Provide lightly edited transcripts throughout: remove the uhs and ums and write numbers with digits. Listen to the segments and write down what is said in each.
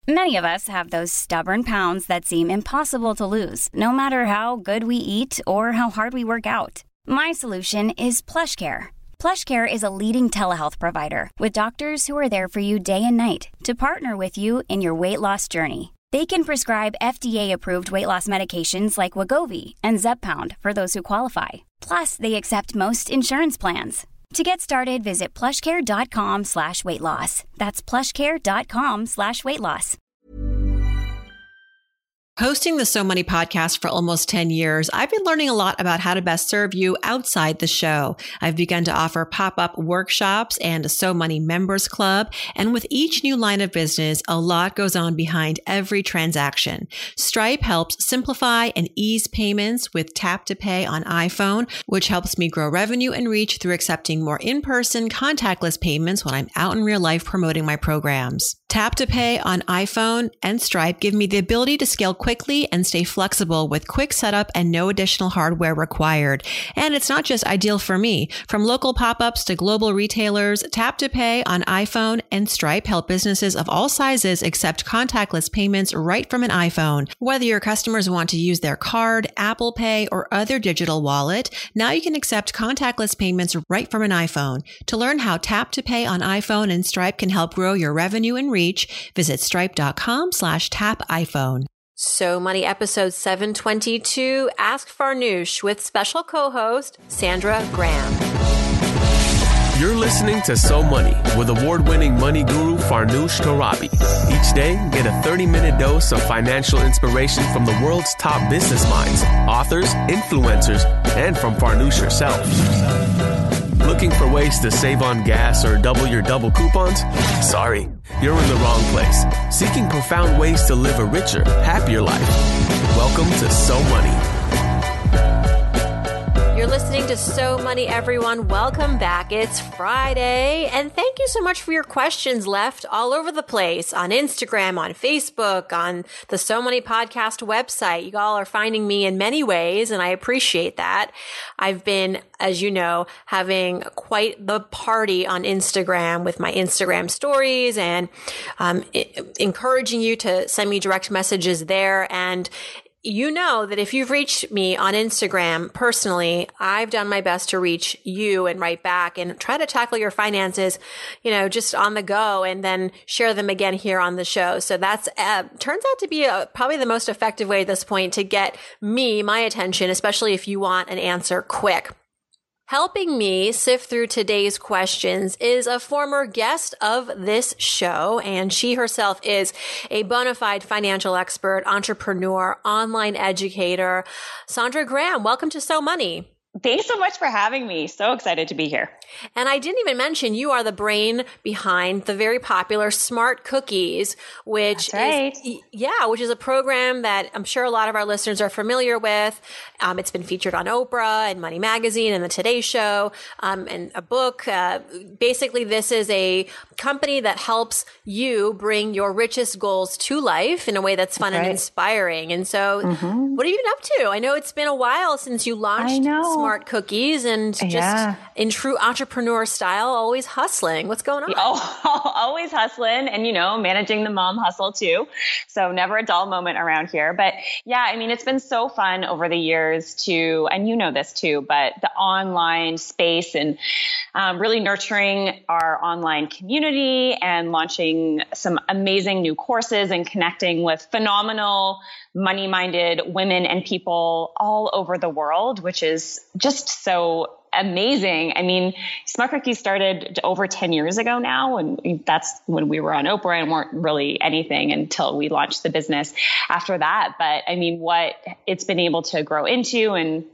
Many of us have those stubborn pounds that seem impossible to lose, no matter how good we eat or how hard we work out. My solution is PlushCare. PlushCare is a leading telehealth provider with doctors who are there for you day and night to partner with you in your weight loss journey. They can prescribe FDA-approved weight loss medications like Wegovy and Zepbound for those who qualify. Plus, they accept most insurance plans. To get started, visit plushcare.com/weightloss. That's plushcare.com/weightloss. Hosting the So Money podcast for almost 10 years, I've been learning a lot about how to best serve you outside the show. I've begun to offer pop-up workshops and a So Money members club. And with each new line of business, a lot goes on behind every transaction. Stripe helps simplify and ease payments with Tap to Pay on iPhone, which helps me grow revenue and reach through accepting more in-person contactless payments when I'm out in real life promoting my programs. Tap to Pay on iPhone and Stripe give me the ability to scale quickly and stay flexible with quick setup and no additional hardware required. And it's not just ideal for me. From local pop-ups to global retailers, Tap to Pay on iPhone and Stripe help businesses of all sizes accept contactless payments right from an iPhone. Whether your customers want to use their card, Apple Pay, or other digital wallet, now you can accept contactless payments right from an iPhone. To learn how Tap to Pay on iPhone and Stripe can help grow your revenue and reach, visit stripe.com/tap iPhone. So Money episode 722, Ask Farnoosh with special co-host Sandra Graham. You're listening to So Money with award-winning money guru Farnoosh Torabi. Each day, get a 30-minute dose of financial inspiration from the world's top business minds, authors, influencers, and from Farnoosh herself. Looking for ways to save on gas or double your double coupons? Sorry, you're in the wrong place. Seeking profound ways to live a richer, happier life. Welcome to So Money. You're listening to So Money, everyone. Welcome back. It's Friday. And thank you so much for your questions left all over the place on Instagram, on Facebook, on the So Money podcast website. You all are finding me in many ways, and I appreciate that. I've been, as you know, having quite the party on Instagram with my Instagram stories and encouraging you to send me direct messages there. And you know that if you've reached me on Instagram personally, I've done my best to reach you and write back and try to tackle your finances, just on the go and then share them again here on the show. So that's turns out to be probably the most effective way at this point to get my attention, especially if you want an answer quick. Helping me sift through today's questions is a former guest of this show, and she herself is a bona fide financial expert, entrepreneur, online educator. Sandra Graham, welcome to So Money. Thanks so much for having me. So excited to be here. And I didn't even mention you are the brain behind the very popular Smart Cookies, which which is a program that I'm sure a lot of our listeners are familiar with. It's been featured on Oprah and Money Magazine and the Today Show, and a book. Basically, this is a company that helps you bring your richest goals to life in a way that's fun and inspiring. And so what have you been up to? I know it's been a while since you launched Smart Cookies and just in true entrepreneur style, always hustling. What's going on? Oh, always hustling and, managing the mom hustle too. So never a dull moment around here. But yeah, it's been so fun over the years and you know this too, but the online space and really nurturing our online community and launching some amazing new courses and connecting with phenomenal money-minded women and people all over the world, which is just so amazing. Smart Cookies started over 10 years ago now, and that's when we were on Oprah and weren't really anything until we launched the business after that. But what it's been able to grow into and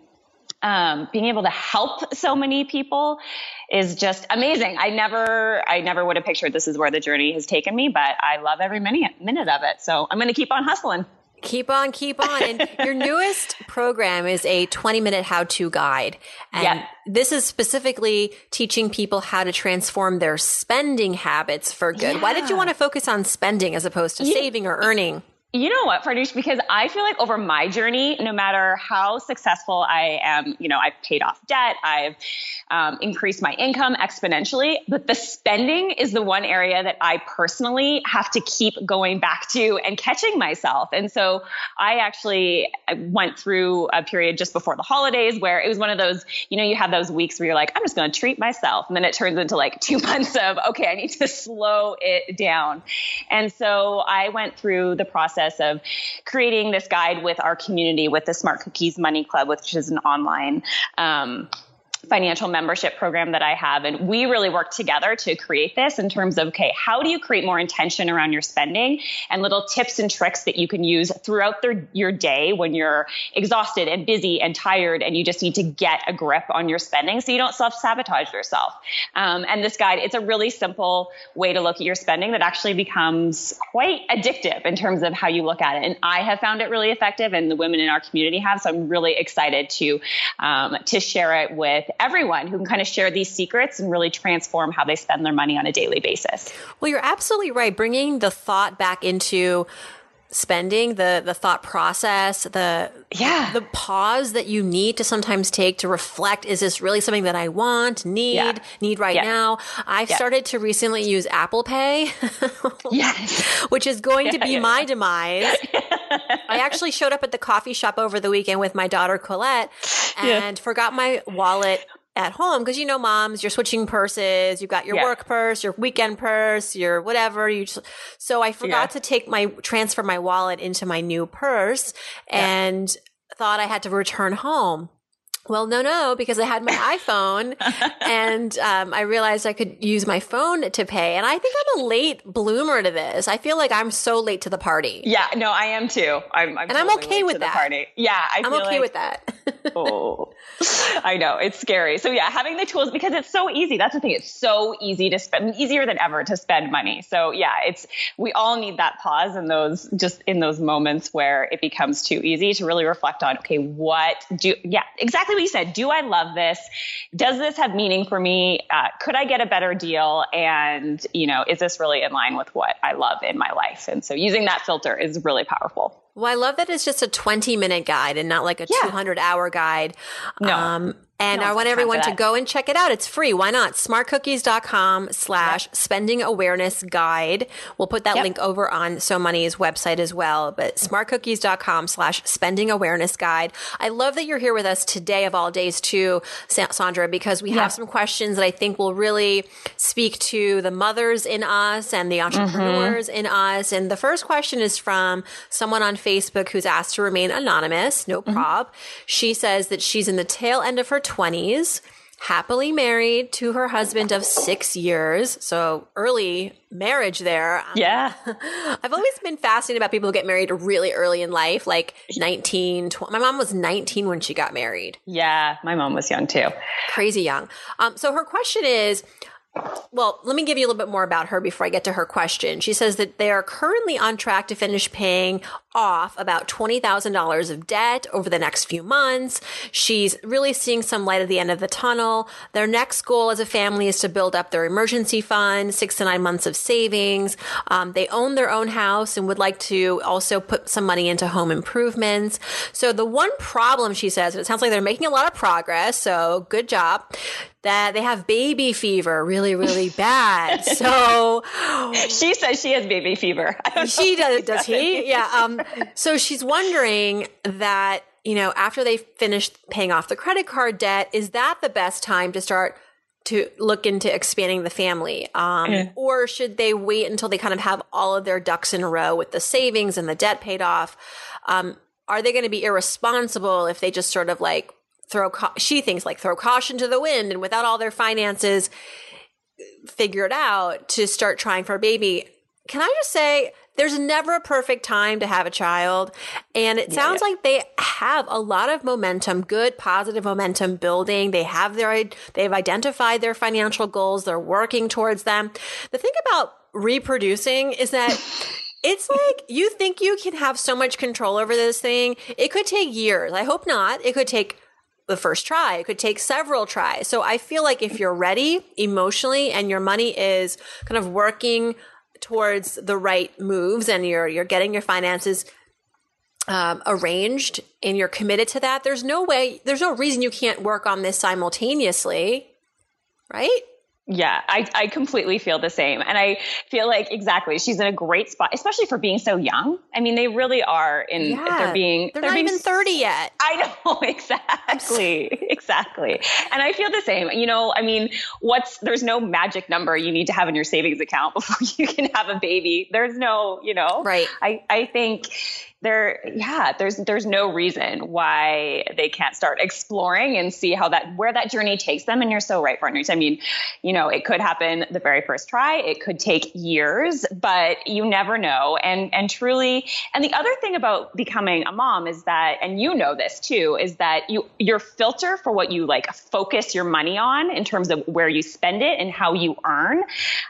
being able to help so many people is just amazing. I never would have pictured this is where the journey has taken me, but I love every minute of it. So I'm going to keep on hustling. Keep on. And your newest program is a 20-minute how-to guide. And this is specifically teaching people how to transform their spending habits for good. Yeah. Why did you want to focus on spending as opposed to saving or earning? You know what, Farnoosh, because I feel like over my journey, no matter how successful I am, I've paid off debt, I've increased my income exponentially, but the spending is the one area that I personally have to keep going back to and catching myself. And so I actually went through a period just before the holidays where it was one of those, you have those weeks where you're like, I'm just going to treat myself. And then it turns into like 2 months of, okay, I need to slow it down. And so I went through the process of creating this guide with our community, with the Smart Cookies Money Club, which is an online financial membership program that I have. And we really work together to create this in terms of, okay, how do you create more intention around your spending and little tips and tricks that you can use throughout your day when you're exhausted and busy and tired and you just need to get a grip on your spending so you don't self-sabotage yourself. And this guide, it's a really simple way to look at your spending that actually becomes quite addictive in terms of how you look at it. And I have found it really effective and the women in our community have. So I'm really excited to share it with everyone who can kind of share these secrets and really transform how they spend their money on a daily basis. Well, you're absolutely right. Bringing the thought back into spending, the thought process, the pause that you need to sometimes take to reflect, is this really something that I want, need right now? I've started to recently use Apple Pay, which is going to be my demise. I actually showed up at the coffee shop over the weekend with my daughter Colette and forgot my wallet at home because, moms, you're switching purses. You've got your work purse, your weekend purse, your whatever. So I forgot to transfer my wallet into my new purse and thought I had to return home. Well, no, because I had my iPhone and I realized I could use my phone to pay. And I think I'm a late bloomer to this. I feel like I'm so late to the party. Yeah, no, I am too. I'm okay with that. Party. Yeah, I'm okay with that. Oh, I know. It's scary. So yeah, having the tools, because it's so easy. That's the thing. It's so easy to spend, easier than ever to spend money. So yeah, we all need that pause in those moments where it becomes too easy to really reflect on, okay, exactly what you said. Do I love this? Does this have meaning for me? Could I get a better deal? And, is this really in line with what I love in my life? And so using that filter is really powerful. Well, I love that it's just a 20-minute guide and not like a 200-hour guide. No. And I want everyone to go and check it out. It's free. Why not? smartcookies.com/spending awareness guide. We'll put that link over on So Money's website as well. But smartcookies.com/spending awareness guide. I love that you're here with us today of all days too, Sandra, because we have some questions that I think will really speak to the mothers in us and the entrepreneurs in us. And the first question is from someone on Facebook who's asked to remain anonymous. No prob. She says that she's in the tail end of her 20s, happily married to her husband of 6 years. So early marriage there. Yeah. I've always been fascinated about people who get married really early in life, like 19, 20. My mom was 19 when she got married. Yeah. My mom was young too. Crazy young. So her question is, well, let me give you a little bit more about her before I get to her question. She says that they are currently on track to finish paying off about $20,000 of debt over the next few months. She's really seeing some light at the end of the tunnel. Their next goal as a family is to build up their emergency fund, 6 to 9 months of savings. They own their own house and would like to also put some money into home improvements. So the one problem, she says, and it sounds like they're making a lot of progress, so good job, that they have baby fever really, really bad. So she says she has baby fever. She does. Does he? Yeah. So she's wondering that, after they finish paying off the credit card debt, is that the best time to start to look into expanding the family? Or should they wait until they kind of have all of their ducks in a row with the savings and the debt paid off? Are they going to be irresponsible if they just sort of like throw caution to the wind and without all their finances figured out to start trying for a baby? Can I just say, there's never a perfect time to have a child. And it sounds like they have a lot of momentum, good, positive momentum building. They've identified their financial goals. They're working towards them. The thing about reproducing is that it's like you think you can have so much control over this thing. It could take years. I hope not. It could take the first try. It could take several tries. So I feel like if you're ready emotionally and your money is kind of working towards the right moves and you're getting your finances arranged and you're committed to that, there's no reason you can't work on this simultaneously, right? Yeah, I completely feel the same. And I feel like exactly, she's in a great spot, especially for being so young. I mean, they really are they're not even 30 yet. I know, exactly. And I feel the same. You know, I mean, there's no magic number you need to have in your savings account before you can have a baby. There's no, right. I think there's no reason why they can't start exploring and see where that journey takes them. And you're so right, partners. I mean, you know, it could happen the very first try. It could take years, but you never know. And truly, and the other thing about becoming a mom is that, and you know this too, is that your filter for what you like focus your money on in terms of where you spend it and how you earn,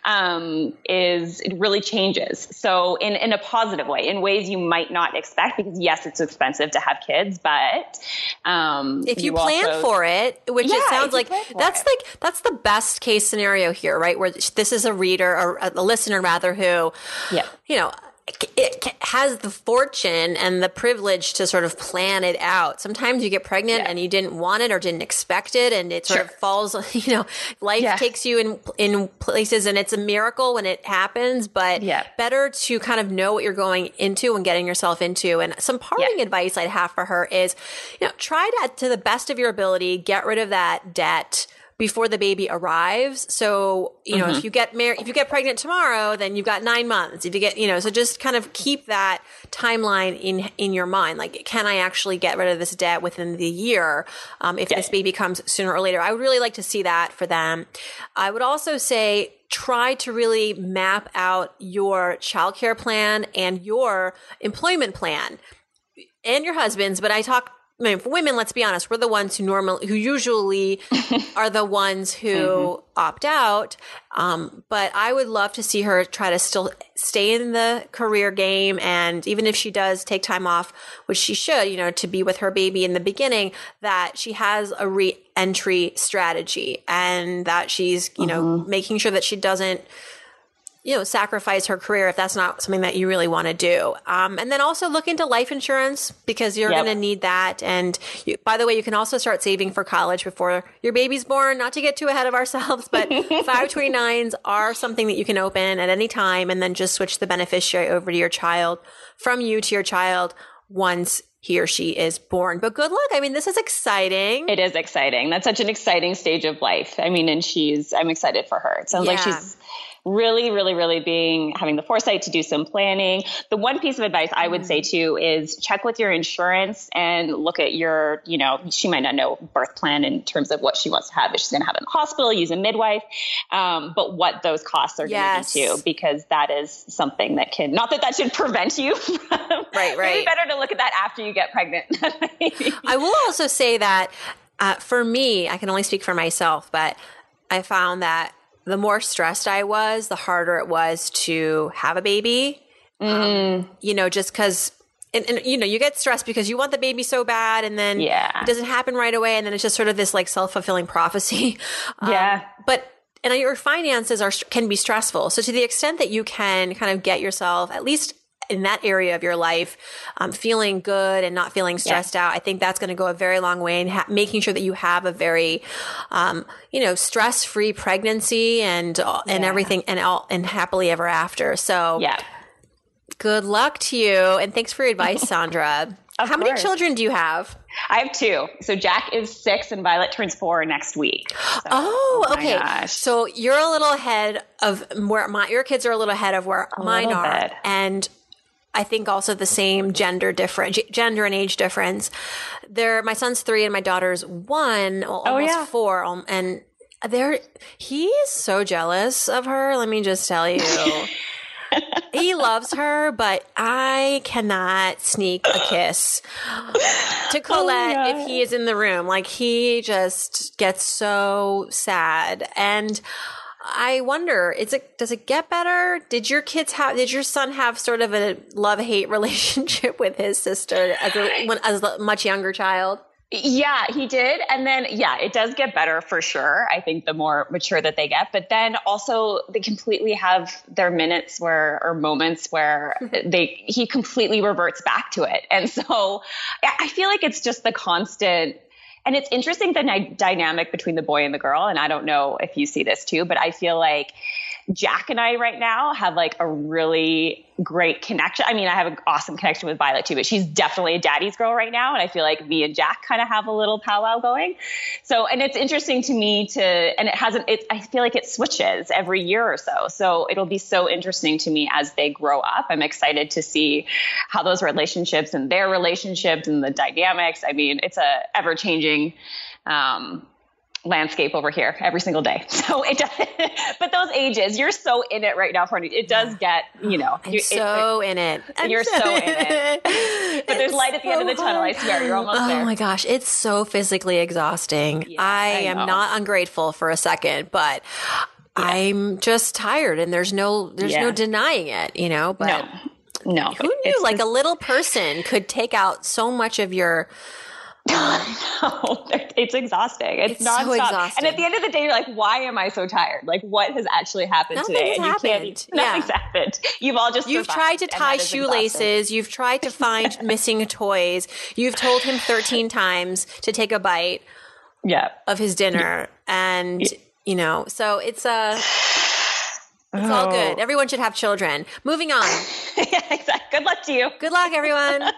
it really changes. So in a positive way, in ways you might not expect, because yes, it's expensive to have kids, but if you plan for it, which it sounds like that's the best case scenario here, right? Where this is a reader or a listener rather who, you know, it has the fortune and the privilege to sort of plan it out. Sometimes you get pregnant and you didn't want it or didn't expect it, and it sort of falls, you know, life takes you in places, and it's a miracle when it happens, but better to kind of know what you're going into and getting yourself into. And some parting advice I'd have for her is, you know, try to the best of your ability, get rid of that debt before the baby arrives. So, you know, if you get pregnant tomorrow, then you've got 9 months. If you get, you know, so just kind of keep that timeline in your mind. Like, can I actually get rid of this debt within the year? If this baby comes sooner or later, I would really like to see that for them. I would also say, try to really map out your childcare plan and your employment plan and your husband's. But I mean, for women, let's be honest, we're the ones who usually are the ones who opt out. But I would love to see her try to still stay in the career game. And even if she does take time off, which she should, you know, to be with her baby in the beginning, that she has a re-entry strategy and that she's, you know, making sure that she doesn't, you know, sacrifice her career if that's not something that you really want to do. And then also look into life insurance, because you're going to need that. And by the way, you can also start saving for college before your baby's born, not to get too ahead of ourselves, but 529s are something that you can open at any time and then just switch the beneficiary over to your child, from you to your child, once he or she is born. But good luck. I mean, this is exciting. It is exciting. That's such an exciting stage of life. I mean, and I'm excited for her. It sounds like she's really, really, really having the foresight to do some planning. The one piece of advice I would say too is check with your insurance and look at your, you know, she might not know birth plan in terms of what she wants to have. If she's going to have it in the hospital, use a midwife, but what those costs are going to be too, because that is something that not that should prevent you from, right. Maybe better to look at that after you get pregnant. I will also say that for me, I can only speak for myself, but I found that the more stressed I was, the harder it was to have a baby. You know, just because, and you know, you get stressed because you want the baby so bad, and then it doesn't happen right away, and then it's just sort of this like self-fulfilling prophecy. And your finances can be stressful. So to the extent that you can kind of get yourself, at least in that area of your life, feeling good and not feeling stressed out, I think that's going to go a very long way in making sure that you have a very, you know, stress-free pregnancy and everything and happily ever after. So good luck to you. And thanks for your advice, Sandra. How many children do you have? I have 2. So Jack is 6 and Violet turns 4 next week. So, okay. Gosh. So you're a little ahead of where your kids are a little ahead of where mine are. Bit. And I think also the same gender and age difference. My son's 3 and my daughter's 1, almost 4. And he's so jealous of her. Let me just tell you. He loves her, but I cannot sneak a kiss to Colette if he is in the room. Like, he just gets so sad. And I wonder, does it get better? Did your son have sort of a love-hate relationship with his sister as a much younger child? Yeah, he did. And then, yeah, it does get better for sure. I think the more mature that they get, but then also they completely have their minutes or moments where he completely reverts back to it. And so I feel like it's just the constant. And it's interesting, the dynamic between the boy and the girl. And I don't know if you see this too, but I feel like Jack and I right now have like a really great connection. I mean, I have an awesome connection with Violet too, but she's definitely a daddy's girl right now. And I feel like me and Jack kind of have a little powwow going. So, and it's interesting to me I feel like it switches every year or so. So it'll be so interesting to me as they grow up. I'm excited to see how those relationships and their relationships and the dynamics. I mean, it's a ever changing, landscape over here every single day. So it does, but those ages, you're so in it right now, Courtney. It does get, I'm so in it. You're so in it. But there's light at the end of the tunnel, I swear. You're almost there. Oh my gosh. It's so physically exhausting. Yeah, I am not ungrateful for a second, but I'm just tired and there's no denying it, but no. Who knew a little person could take out so much of your No, it's exhausting. It's nonstop. So exhausting. And at the end of the day, you're like, why am I so tired? Like, what has actually happened today? Nothing's happened. You've all just You've tried to tie shoelaces. You've tried to find missing toys. You've told him 13 times to take a bite of his dinner. And, so it's all good. Everyone should have children. Moving on. Yeah, exactly. Good luck to you. Good luck, everyone.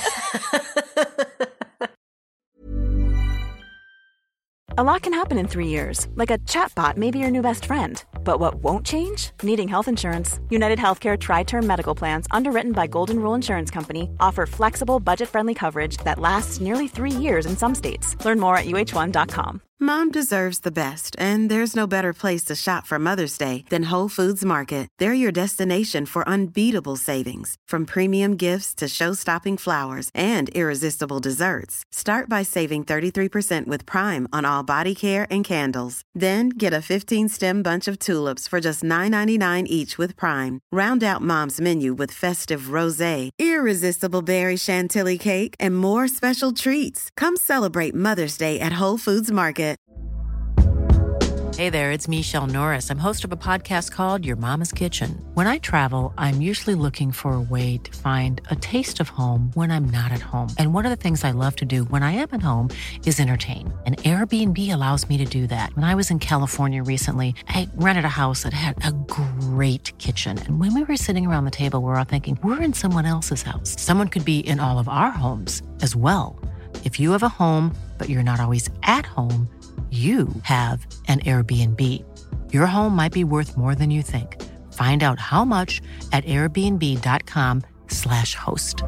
A lot can happen in 3 years, like a chatbot may be your new best friend. But what won't change? Needing health insurance. United Healthcare Tri-Term Medical Plans, underwritten by Golden Rule Insurance Company, offer flexible, budget-friendly coverage that lasts nearly 3 years in some states. Learn more at UH1.com. Mom deserves the best, and there's no better place to shop for Mother's Day than Whole Foods Market. They're your destination for unbeatable savings, from premium gifts to show-stopping flowers and irresistible desserts. Start by saving 33% with Prime on all body care and candles. Then get a 15-stem bunch of tulips for just $9.99 each with Prime. Round out Mom's menu with festive rosé, irresistible berry chantilly cake, and more special treats. Come celebrate Mother's Day at Whole Foods Market. Hey there, it's Michelle Norris. I'm host of a podcast called Your Mama's Kitchen. When I travel, I'm usually looking for a way to find a taste of home when I'm not at home. And one of the things I love to do when I am at home is entertain. And Airbnb allows me to do that. When I was in California recently, I rented a house that had a great kitchen. And when we were sitting around the table, we were all thinking, we're in someone else's house. Someone could be in all of our homes as well. If you have a home, but you're not always at home, you have an Airbnb. Your home might be worth more than you think. Find out how much at airbnb.com/host.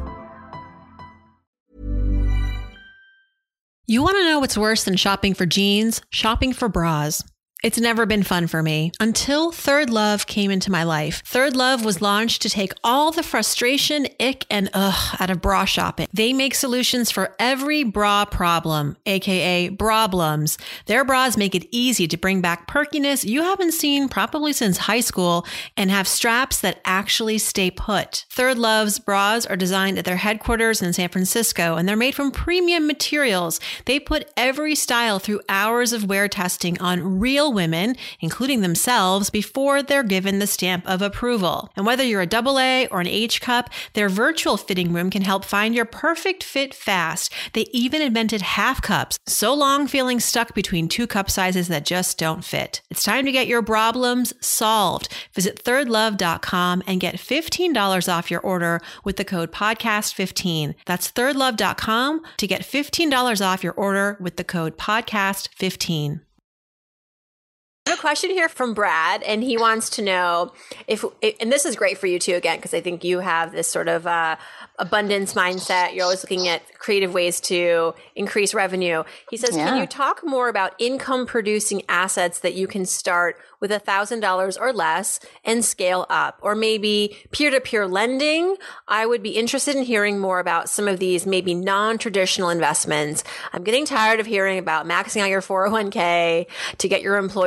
You want to know what's worse than shopping for jeans? Shopping for bras. It's never been fun for me until Third Love came into my life. Third Love was launched to take all the frustration, ick, and ugh out of bra shopping. They make solutions for every bra problem, aka brablums. Their bras make it easy to bring back perkiness you haven't seen probably since high school and have straps that actually stay put. Third Love's bras are designed at their headquarters in San Francisco, and they're made from premium materials. They put every style through hours of wear testing on real women, including themselves, before they're given the stamp of approval. And whether you're a AA or an H cup, their virtual fitting room can help find your perfect fit fast. They even invented half cups, so long feeling stuck between two cup sizes that just don't fit. It's time to get your problems solved. Visit thirdlove.com and get $15 off your order with the code podcast15. That's thirdlove.com to get $15 off your order with the code podcast15. I have a question here from Brad, and he wants to know and this is great for you too, again, because I think you have this sort of abundance mindset. You're always looking at creative ways to increase revenue. He says, Can you talk more about income producing assets that you can start with $1,000 or less and scale up, or maybe peer-to-peer lending? I would be interested in hearing more about some of these maybe non-traditional investments. I'm getting tired of hearing about maxing out your 401k to get your employer match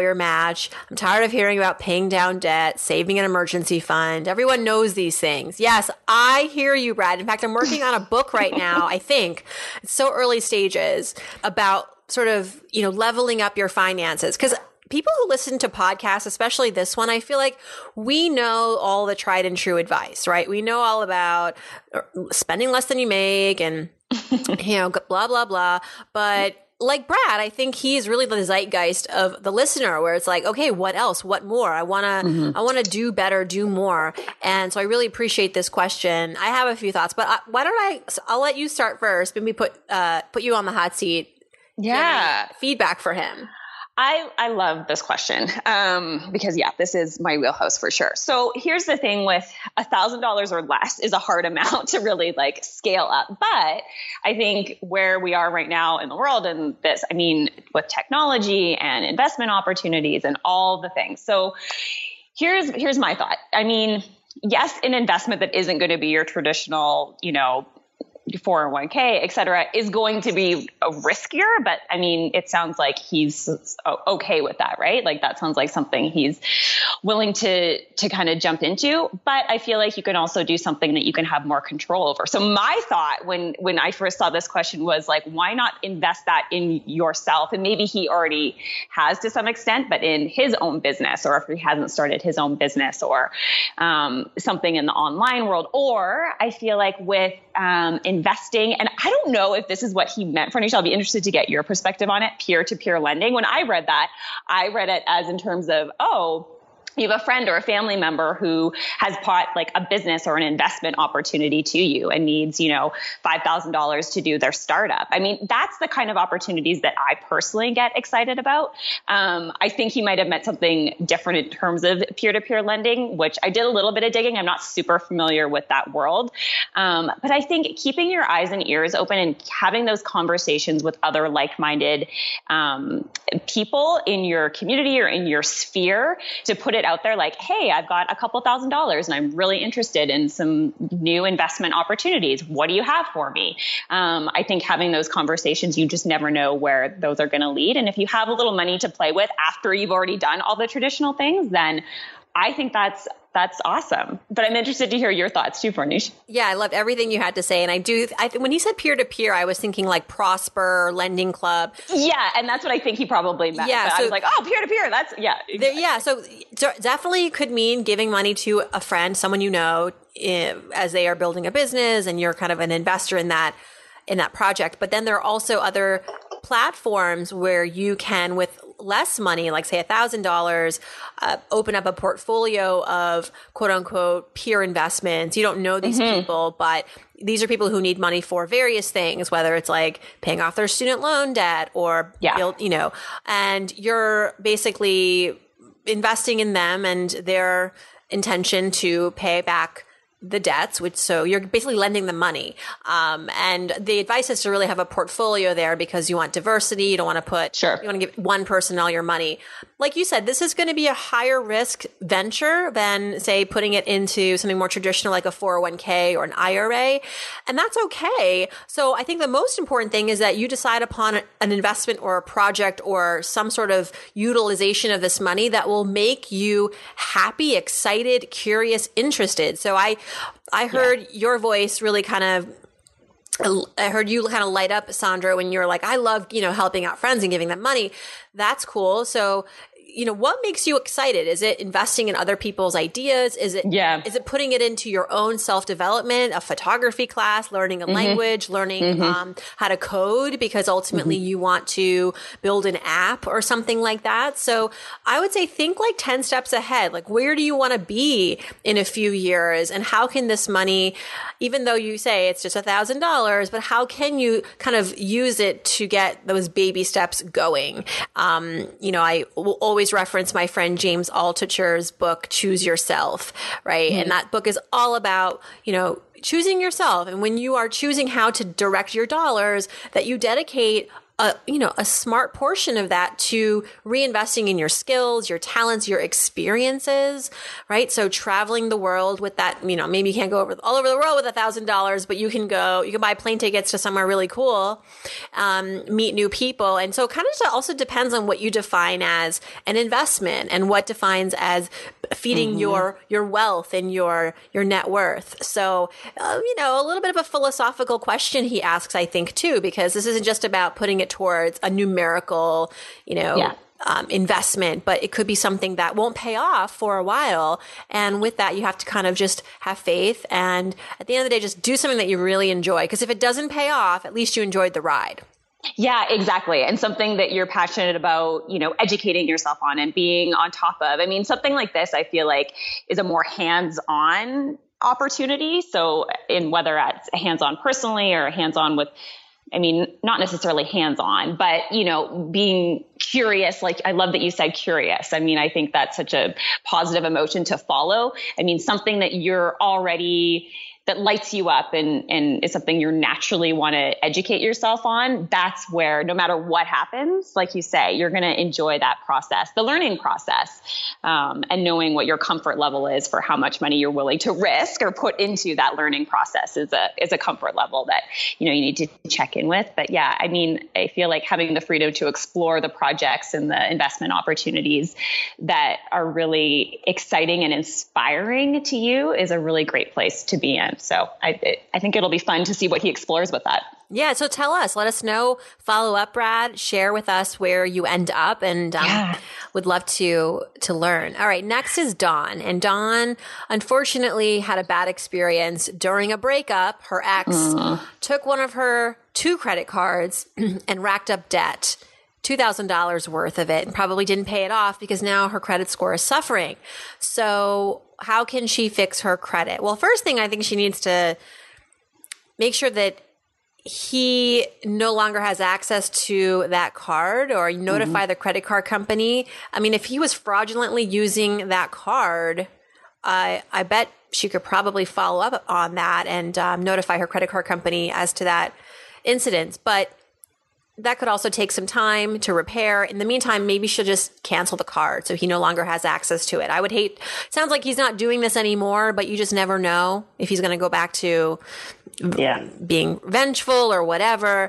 match. I'm tired of hearing about paying down debt, saving an emergency fund. Everyone knows these things. Yes, I hear you, Brad. In fact, I'm working on a book right now, I think. It's so early stages, about sort of, leveling up your finances. Because people who listen to podcasts, especially this one, I feel like we know all the tried and true advice, right? We know all about spending less than you make and, blah, blah, blah. But like Brad, I think he's really the zeitgeist of the listener, where it's like, okay, what else? What more? I want to do better, do more. And so I really appreciate this question. I have a few thoughts, but why don't I'll let you start first. Maybe put you on the hot seat. Yeah. Feedback for him. I love this question because, this is my wheelhouse for sure. So here's the thing with $1,000 or less is a hard amount to really scale up. But I think where we are right now in the world and this, with technology and investment opportunities and all the things. So here's my thought. Yes, an investment that isn't going to be your traditional, 401k, et cetera, is going to be riskier, but it sounds like he's okay with that, right? That sounds like something he's willing to kind of jump into. But I feel like you can also do something that you can have more control over. So my thought when I first saw this question was why not invest that in yourself? And maybe he already has to some extent, but in his own business, or if he hasn't started his own business, or something in the online world. Or I feel like with investing, and I don't know if this is what he meant for Nisha. I'll be interested to get your perspective on it. Peer-to-peer lending. When I read that, I read it as in terms of, you have a friend or a family member who has bought a business or an investment opportunity to you and needs, $5,000 to do their startup. That's the kind of opportunities that I personally get excited about. I think he might have meant something different in terms of peer-to-peer lending, which I did a little bit of digging. I'm not super familiar with that world. But I think keeping your eyes and ears open and having those conversations with other like-minded people in your community or in your sphere to put it out there hey, I've got a couple $1,000s and I'm really interested in some new investment opportunities. What do you have for me? I think having those conversations, you just never know where those are going to lead. And if you have a little money to play with after you've already done all the traditional things, then I think that's awesome. But I'm interested to hear your thoughts too, Farnoosh. Yeah, I loved everything you had to say. And when he said peer-to-peer, I was thinking Prosper, Lending Club. Yeah, and that's what I think he probably meant. Yeah, so, I was like, peer-to-peer, that's, yeah. Exactly. Yeah, so definitely could mean giving money to a friend, someone you know, as they are building a business and you're kind of an investor in that project. But then there are also other platforms where you can, with less money, say $1,000, open up a portfolio of quote unquote peer investments. You don't know these people, but these are people who need money for various things, whether it's paying off their student loan debt or build, and you're basically investing in them and their intention to pay back the debts, so you're basically lending them money. And the advice is to really have a portfolio there because you want diversity. You don't want to you want to give one person all your money. Like you said, this is going to be a higher risk venture than, say, putting it into something more traditional like a 401k or an IRA. And that's okay. So I think the most important thing is that you decide upon an investment or a project or some sort of utilization of this money that will make you happy, excited, curious, interested. So I heard your voice really I heard you kind of light up, Sandra, when you're I love, helping out friends and giving them money. That's cool. So, what makes you excited? Is it investing in other people's ideas? Is it putting it into your own self-development, a photography class, learning a language, learning how to code because ultimately you want to build an app or something like that? So I would say think 10 steps ahead. Where do you want to be in a few years? And how can this money, even though you say it's just $1,000, but how can you kind of use it to get those baby steps going? I will always reference my friend James Altucher's book, Choose Yourself, right? And that book is all about, choosing yourself. And when you are choosing how to direct your dollars, that you dedicate a smart portion of that to reinvesting in your skills, your talents, your experiences, right? So traveling the world with that, maybe you can't go all over the world with $1,000, but you can buy plane tickets to somewhere really cool, meet new people. And so it kind of also depends on what you define as an investment and what defines as feeding your wealth and your net worth. So, a little bit of a philosophical question he asks, I think, too, because this isn't just about putting it towards a numerical, investment, but it could be something that won't pay off for a while. And with that, you have to kind of just have faith. And at the end of the day, just do something that you really enjoy. Because if it doesn't pay off, at least you enjoyed the ride. Yeah, exactly. And something that you're passionate about, educating yourself on and being on top of. I mean, something like this, I feel like is a more hands-on opportunity. So in whether it's hands-on personally or hands-on with, not necessarily hands-on, but, being curious. Like, I love that you said curious. I think that's such a positive emotion to follow. Something that you're already, that lights you up and is something you naturally want to educate yourself on. That's where, no matter what happens, like you say, you're going to enjoy that process, the learning process, and knowing what your comfort level is for how much money you're willing to risk or put into that learning process is a comfort level that, you need to check in with. But yeah, I feel like having the freedom to explore the projects and the investment opportunities that are really exciting and inspiring to you is a really great place to be in. So I think it'll be fun to see what he explores with that. Yeah. So tell us, let us know, follow up, Brad, share with us where you end up, and would love to learn. All right. Next is Dawn. And Dawn, unfortunately, had a bad experience during a breakup. Her ex took one of her 2 credit cards and racked up debt. $2,000 worth of it, and probably didn't pay it off because now her credit score is suffering. So how can she fix her credit? Well, first thing, I think she needs to make sure that he no longer has access to that card, or notify the credit card company. If he was fraudulently using that card, I bet she could probably follow up on that and notify her credit card company as to that incident. But that could also take some time to repair. In the meantime, maybe she'll just cancel the card so he no longer has access to it. I would hate, sounds like he's not doing this anymore, but you just never know if he's going to go back to being vengeful or whatever.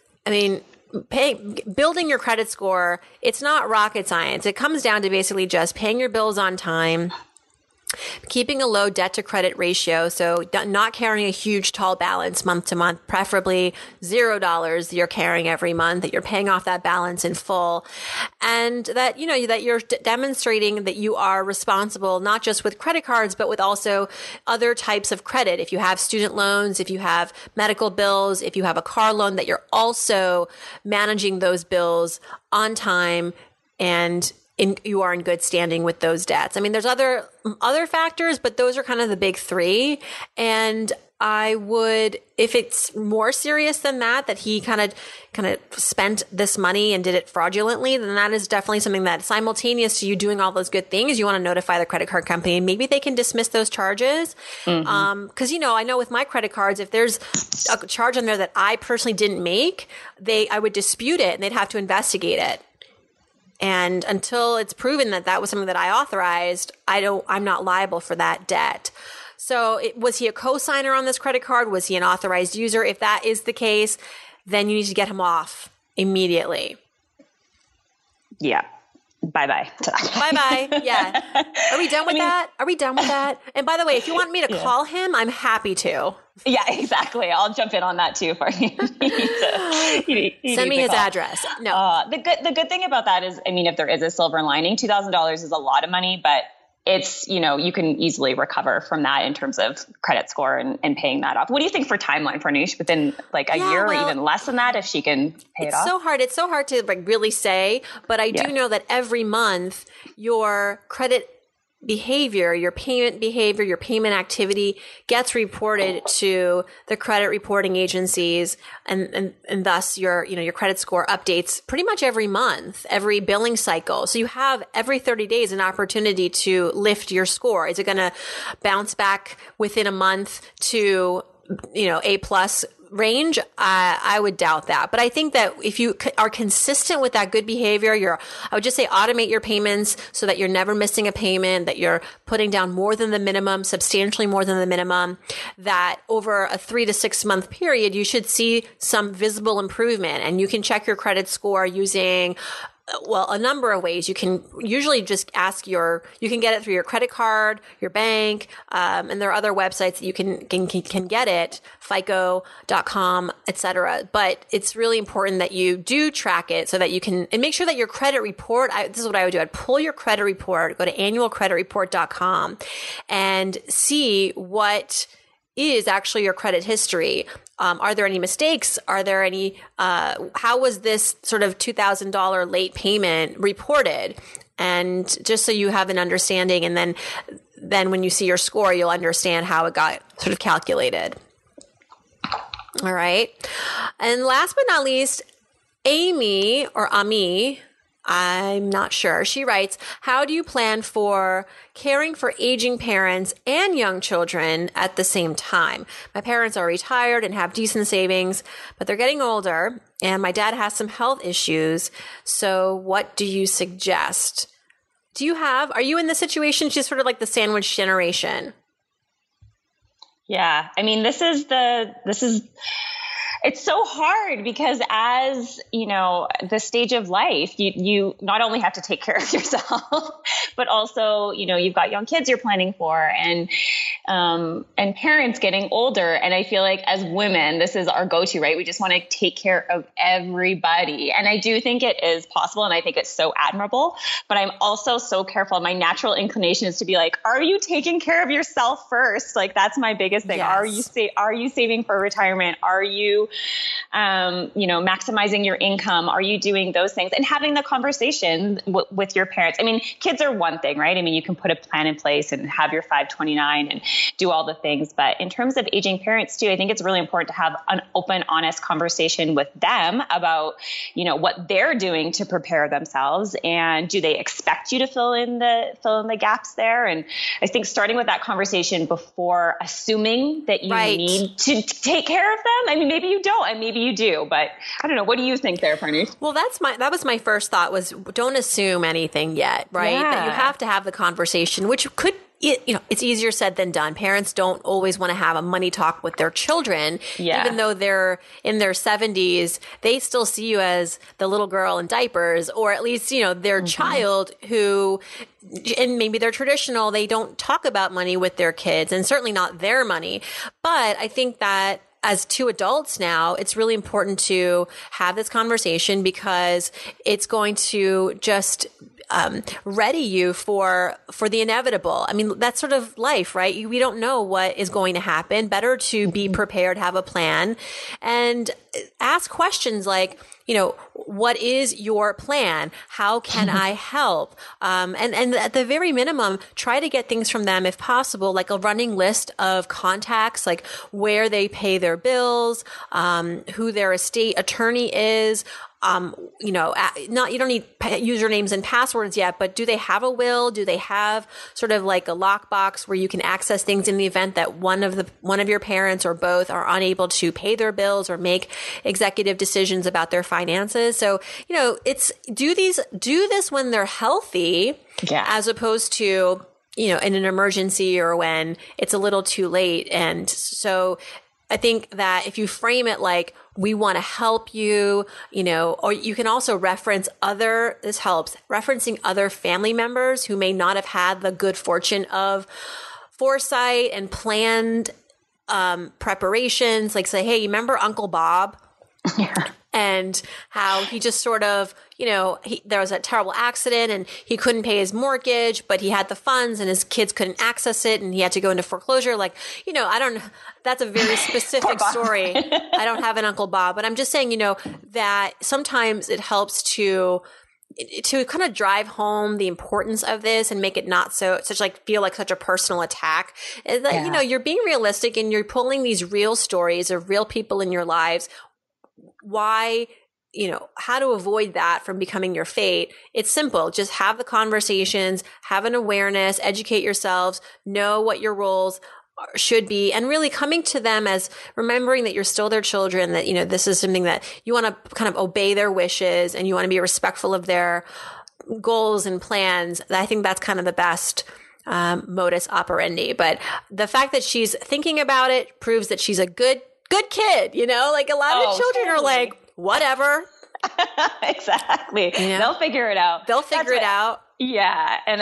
Building your credit score, it's not rocket science. It comes down to basically just paying your bills on time, keeping a low debt to credit ratio. So not carrying a huge tall balance month to month, preferably $0 you're carrying every month, that you're paying off that balance in full. And that, that you're demonstrating that you are responsible, not just with credit cards, but with also other types of credit. If you have student loans, if you have medical bills, if you have a car loan, that you're also managing those bills on time and you are in good standing with those debts. There's other factors, but those are kind of the big 3. And I would, if it's more serious than that he kind of spent this money and did it fraudulently, then that is definitely something that simultaneous to you doing all those good things, you want to notify the credit card company, and maybe they can dismiss those charges. Cause I know with my credit cards, if there's a charge on there that I personally didn't make, I would dispute it and they'd have to investigate it. And until it's proven that that was something that I authorized, I'm not liable for that debt. So was he a co-signer on this credit card? Was he an authorized user? If that is the case, then you need to get him off immediately. Yeah. Bye-bye. Bye-bye. Yeah. Are we done with that? And by the way, if you want me to call him, I'm happy to. Yeah, exactly. I'll jump in on that too for you. Send me his address. No. The good thing about that is, if there is a silver lining, $2,000 is a lot of money, but it's, you can easily recover from that in terms of credit score and paying that off. What do you think for timeline for Noosh? Within like a year or even less than that, if she can pay it off? It's so hard to really say, but I do know that every month your credit behavior, your payment activity gets reported to the credit reporting agencies, and thus your credit score updates pretty much every month, every billing cycle. So you have every 30 days an opportunity to lift your score. Is it going to bounce back within a month to A+ range, I would doubt that. But I think that if you are consistent with that good behavior, I would just say automate your payments so that you're never missing a payment, that you're putting down more than the minimum, substantially more than the minimum, that over a 3 to 6 month period, you should see some visible improvement. And you can check your credit score using a number of ways. You can usually just you can get it through your credit card, your bank, and there are other websites that you can get it, FICO.com, etc. But it's really important that you do track it so that you can, and make sure that your credit report, this is what I would do. I'd pull your credit report, go to annualcreditreport.com and see what is actually your credit history. Are there any mistakes? Are there any, how was this sort of $2,000 late payment reported? And just so you have an understanding, and then when you see your score, you'll understand how it got sort of calculated. All right. And last but not least, Amy or Ami, I'm not sure. She writes, how do you plan for caring for aging parents and young children at the same time? My parents are retired and have decent savings, but they're getting older, and my dad has some health issues. So what do you suggest? Are you in the situation, she's sort of like the sandwich generation? Yeah. I mean, it's so hard because as, the stage of life, you not only have to take care of yourself, but also, you've got young kids you're planning for and parents getting older. And I feel like as women, this is our go-to, right? We just want to take care of everybody. And I do think it is possible. And I think it's so admirable, but I'm also so careful. My natural inclination is to be like, are you taking care of yourself first? Like, that's my biggest thing. Yes. Are you saving for retirement? Are you, maximizing your income? Are you doing those things and having the conversation with your parents? I mean, kids are one thing, right? I mean, you can put a plan in place and have your 529 and do all the things. But in terms of aging parents too, I think it's really important to have an open, honest conversation with them about, what they're doing to prepare themselves. And do they expect you to fill in the gaps there? And I think starting with that conversation before assuming that you need to take care of them. I mean, maybe you don't, and maybe you do, but I don't know. What do you think there, Farnoosh? Well, that was my first thought, was don't assume anything yet, right? Yeah. That you have to have the conversation, which could, it's easier said than done. Parents don't always want to have a money talk with their children. Yeah. Even though they're in their 70s, they still see you as the little girl in diapers, or at least, their child who, and maybe they're traditional. They don't talk about money with their kids, and certainly not their money. But I think that as two adults now, it's really important to have this conversation, because it's going to just ready you for the inevitable. I mean, that's sort of life, right? We don't know what is going to happen. Better to be prepared, have a plan, and ask questions like, what is your plan? How can I help? And at the very minimum, try to get things from them if possible, like a running list of contacts, like where they pay their bills, who their estate attorney is. You don't need usernames and passwords yet, but do they have a will? Do they have sort of like a lockbox where you can access things in the event that one of your parents or both are unable to pay their bills or make executive decisions about their finances? So, it's do this when they're healthy, as opposed to, in an emergency or when it's a little too late. And so I think that if you frame it like, we want to help you, or you can also referencing other family members who may not have had the good fortune of foresight and planned preparations. Like say, hey, you remember Uncle Bob? Yeah. And how he just sort of, there was a terrible accident and he couldn't pay his mortgage, but he had the funds and his kids couldn't access it and he had to go into foreclosure. Like, that's a very specific story. I don't have an Uncle Bob, but I'm just saying, that sometimes it helps to kind of drive home the importance of this and make it not feel like such a personal attack. And that, you're being realistic and you're pulling these real stories of real people in your lives. Why, how to avoid that from becoming your fate. It's simple. Just have the conversations, have an awareness, educate yourselves, know what your roles should be, and really coming to them as remembering that you're still their children, that, this is something that you want to kind of obey their wishes and you want to be respectful of their goals and plans. I think that's kind of the best modus operandi. But the fact that she's thinking about it proves that she's a good kid, like a lot of children are like, whatever. Exactly. They'll figure it out. They'll figure it out. Yeah. And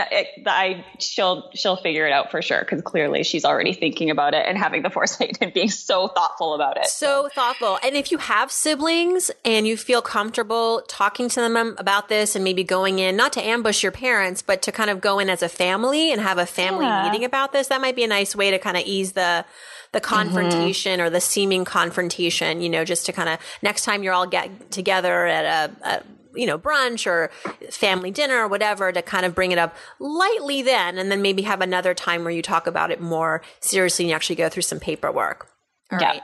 she'll figure it out for sure. Cause clearly she's already thinking about it and having the foresight and being so thoughtful about it. So thoughtful. And if you have siblings and you feel comfortable talking to them about this and maybe going in, not to ambush your parents, but to kind of go in as a family and have a family meeting about this, that might be a nice way to kind of ease the confrontation or the seeming confrontation, just to kind of next time you're all get together at a brunch or family dinner or whatever, to kind of bring it up lightly then, and then maybe have another time where you talk about it more seriously and you actually go through some paperwork. All right.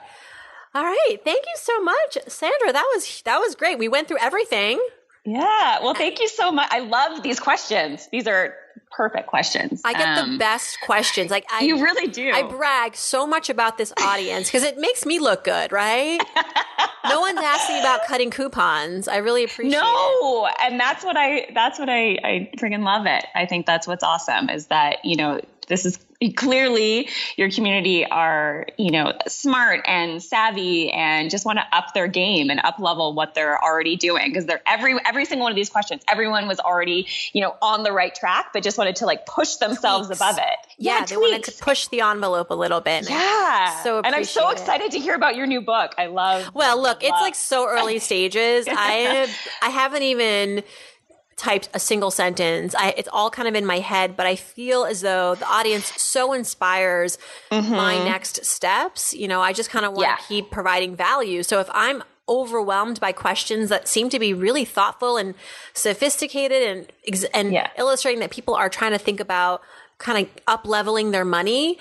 Thank you so much, Sandra. That was great. We went through everything. Yeah. Well, thank you so much. I love these questions. These are perfect questions. I get the best questions. You really do. I brag so much about this audience because it makes me look good, right? No one's asking about cutting coupons. I really appreciate it. And that's what I freaking love it. I think that's what's awesome is that, this is clearly your community are, smart and savvy and just want to up their game and up level what they're already doing. Because they're every single one of these questions, everyone was already, on the right track, but just wanted to push themselves above it. Yeah, they wanted to push the envelope a little bit. And I'm so excited to hear about your new book. I love. Well, look, it's so early stages. I haven't even typed a single sentence. It's all kind of in my head, but I feel as though the audience so inspires my next steps. I just kind of want to keep providing value. So if I'm overwhelmed by questions that seem to be really thoughtful and sophisticated and illustrating that people are trying to think about kind of up leveling their money,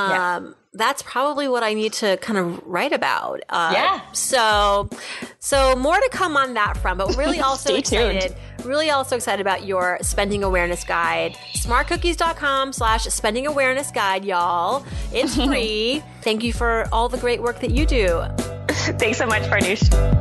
that's probably what I need to kind of write about. So more to come on that front, but really also excited. Really also excited about your spending awareness guide. smartcookies.com/spending awareness guide, y'all. It's free. Thank you for all the great work that you do. Thanks so much, Farnoosh.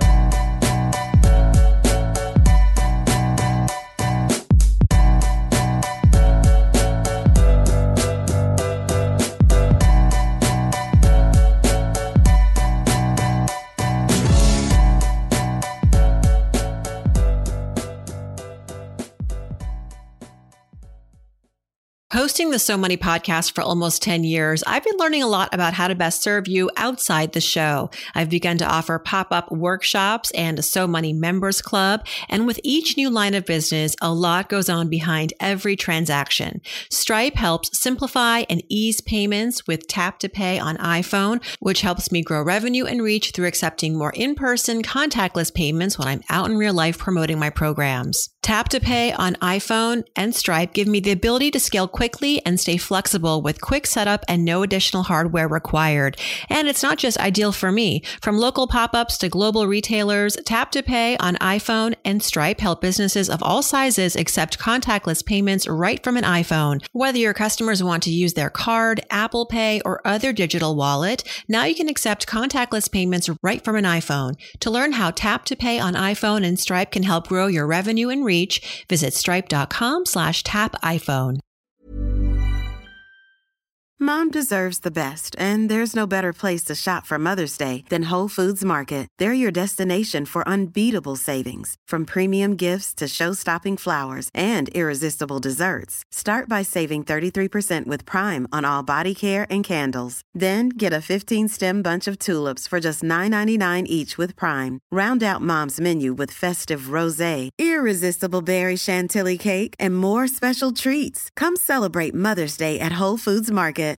Hosting the So Money podcast for almost 10 years, I've been learning a lot about how to best serve you outside the show. I've begun to offer pop-up workshops and a So Money members club. And with each new line of business, a lot goes on behind every transaction. Stripe helps simplify and ease payments with Tap to Pay on iPhone, which helps me grow revenue and reach through accepting more in-person contactless payments when I'm out in real life promoting my programs. Tap to Pay on iPhone and Stripe give me the ability to scale quickly and stay flexible with quick setup and no additional hardware required. And it's not just ideal for me. From local pop-ups to global retailers, Tap to Pay on iPhone and Stripe help businesses of all sizes accept contactless payments right from an iPhone. Whether your customers want to use their card, Apple Pay, or other digital wallet, now you can accept contactless payments right from an iPhone. To learn how Tap to Pay on iPhone and Stripe can help grow your revenue and reach, visit stripe.com/tapiphone. Mom deserves the best, and there's no better place to shop for Mother's Day than Whole Foods Market. They're your destination for unbeatable savings, from premium gifts to show-stopping flowers and irresistible desserts. Start by saving 33% with Prime on all body care and candles. Then get a 15-stem bunch of tulips for just $9.99 each with Prime. Round out Mom's menu with festive rosé, irresistible berry chantilly cake, and more special treats. Come celebrate Mother's Day at Whole Foods Market.